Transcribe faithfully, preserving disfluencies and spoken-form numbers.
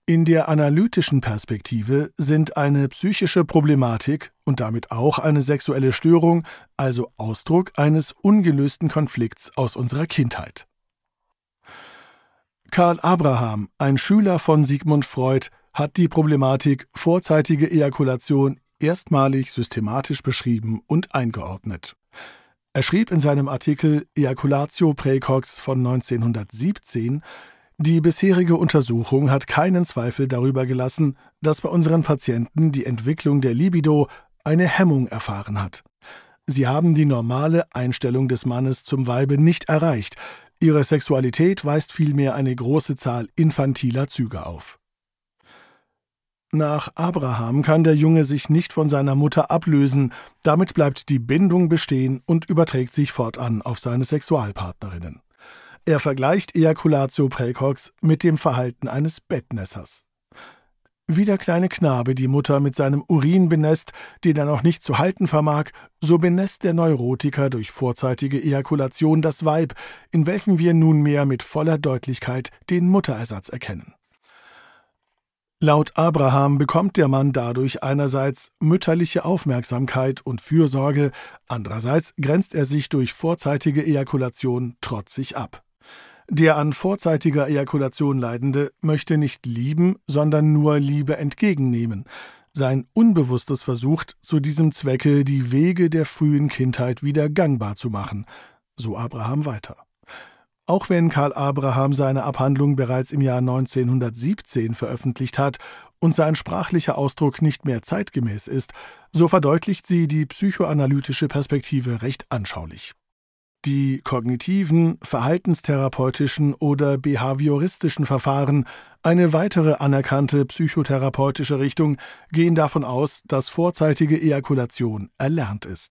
In der analytischen Perspektive sind eine psychische Problematik und damit auch eine sexuelle Störung also Ausdruck eines ungelösten Konflikts aus unserer Kindheit. Karl Abraham, ein Schüler von Sigmund Freud, hat die Problematik vorzeitige Ejakulation erstmalig systematisch beschrieben und eingeordnet. Er schrieb in seinem Artikel Ejaculatio praecox von neunzehnhundertsiebzehn, die bisherige Untersuchung hat keinen Zweifel darüber gelassen, dass bei unseren Patienten die Entwicklung der Libido eine Hemmung erfahren hat. Sie haben die normale Einstellung des Mannes zum Weibe nicht erreicht. Ihre Sexualität weist vielmehr eine große Zahl infantiler Züge auf. Nach Abraham kann der Junge sich nicht von seiner Mutter ablösen, damit bleibt die Bindung bestehen und überträgt sich fortan auf seine Sexualpartnerinnen. Er vergleicht Ejaculatio praecox mit dem Verhalten eines Bettnässers. Wie der kleine Knabe die Mutter mit seinem Urin benässt, den er noch nicht zu halten vermag, so benässt der Neurotiker durch vorzeitige Ejakulation das Weib, in welchem wir nunmehr mit voller Deutlichkeit den Mutterersatz erkennen. Laut Abraham bekommt der Mann dadurch einerseits mütterliche Aufmerksamkeit und Fürsorge, andererseits grenzt er sich durch vorzeitige Ejakulation trotzig ab. Der an vorzeitiger Ejakulation Leidende möchte nicht lieben, sondern nur Liebe entgegennehmen. Sein Unbewusstes versucht, zu diesem Zwecke die Wege der frühen Kindheit wieder gangbar zu machen. So Abraham weiter. Auch wenn Karl Abraham seine Abhandlung bereits im Jahr neunzehnhundertsiebzehn veröffentlicht hat und sein sprachlicher Ausdruck nicht mehr zeitgemäß ist, so verdeutlicht sie die psychoanalytische Perspektive recht anschaulich. Die kognitiven, verhaltenstherapeutischen oder behavioristischen Verfahren, eine weitere anerkannte psychotherapeutische Richtung, gehen davon aus, dass vorzeitige Ejakulation erlernt ist.